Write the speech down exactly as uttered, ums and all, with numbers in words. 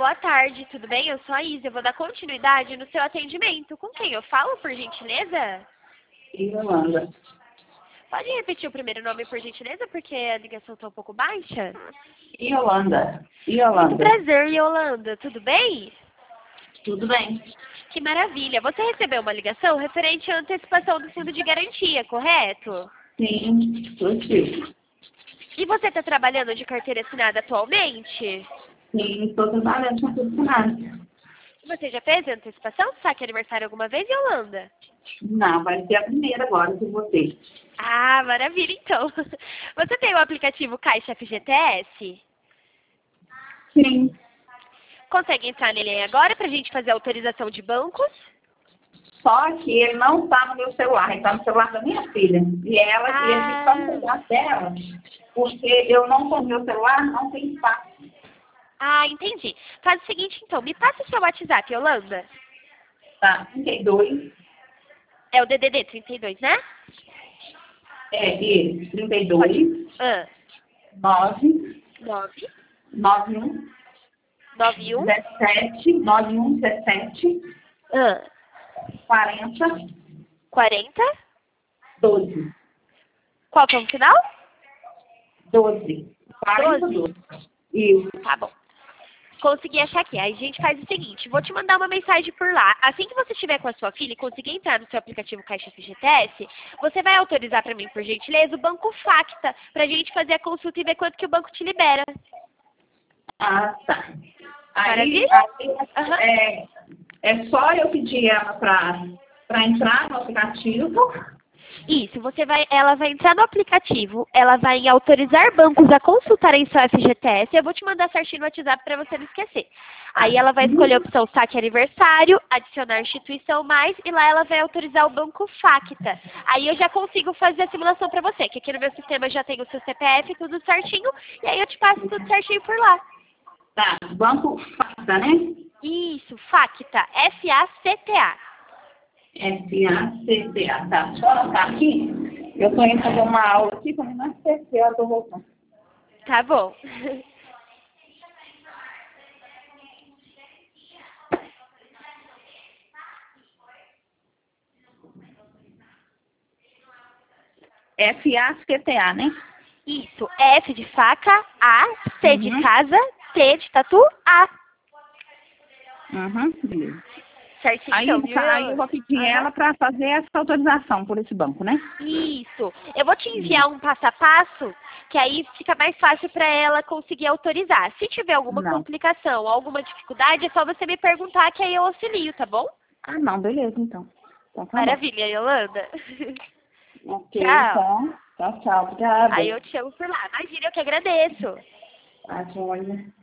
boa tarde, tudo bem? Eu sou a Isa, eu vou dar continuidade no seu atendimento. Com quem eu falo, por gentileza? Yolanda. Pode repetir o primeiro nome, por gentileza, porque a ligação está um pouco baixa? Yolanda. Muito Yolanda. prazer, Yolanda. Tudo bem? Tudo bem? Que maravilha. Você recebeu uma ligação referente à antecipação do fundo de garantia, correto? Sim, possível. E você está trabalhando de carteira assinada atualmente? Sim, estou trabalhando com tudo nada. Você já fez a antecipação do saque aniversário alguma vez, Yolanda? Não, vai ser a primeira agora de vocês. Ah, maravilha, então. Você tem o aplicativo Caixa F G T S? Sim. Consegue entrar nele aí agora para a gente fazer a autorização de bancos? Só que ele não está no meu celular, ele está no celular da minha filha. E ela, Ah. e ele está no celular dela, porque eu não com o meu celular, não tem espaço. Ah, entendi. Faz o seguinte, então. Me passa o seu WhatsApp, Yolanda. Tá, trinta e dois. É o D D D trinta e dois, né? É, ele, trinta e dois, Ah, nove, nove, nove um, nove um, dezessete, nove um, dezessete, ah, quarenta, quarenta. doze. Qual que é o final? doze. quarenta, doze. doze. Isso. Tá bom. Consegui achar aqui. Aí a gente faz o seguinte, vou te mandar uma mensagem por lá. Assim que você estiver com a sua filha e conseguir entrar no seu aplicativo Caixa F G T S, você vai autorizar para mim, por gentileza, o Banco Facta, para a gente fazer a consulta e ver quanto que o banco te libera. Ah, tá. Aí, Maravilha? aí Aham. é, é só eu pedir ela para entrar no aplicativo. Isso, você vai, ela vai entrar no aplicativo, ela vai em autorizar bancos a consultarem seu F G T S, eu vou te mandar certinho no WhatsApp para você não esquecer. Aí ela vai escolher a opção saque aniversário, adicionar instituição mais, e lá ela vai autorizar o Banco Facta. Aí eu já consigo fazer a simulação para você, que aqui no meu sistema já tem o seu C P F, tudo certinho, e aí eu te passo tudo certinho por lá. Tá, Banco Facta, né? Isso, Facta, F A C T A. F A C T A, tá. Só anotar aqui. Eu estou indo fazer uma aula aqui, quando eu não esquecer, eu estou voltando. Tá bom. F A C T A, né? Isso, F de faca, A, C de Uhum. casa, T de tatu, A. Uhum, beleza. Certinho, Aí, então, viu? tá, aí eu vou pedir Aham. ela para fazer essa autorização por esse banco, né? Isso. Eu vou te enviar um passo a passo, que aí fica mais fácil para ela conseguir autorizar. Se tiver alguma Não. complicação, alguma dificuldade, é só você me perguntar que aí eu auxilio, tá bom? Ah, não, beleza, então. Então tá Maravilha, Yolanda. bom. Ok, Tchau. então. Tchau, tchau. Obrigada. Aí eu te chamo por lá. Imagina, eu que agradeço. Ah, Joia.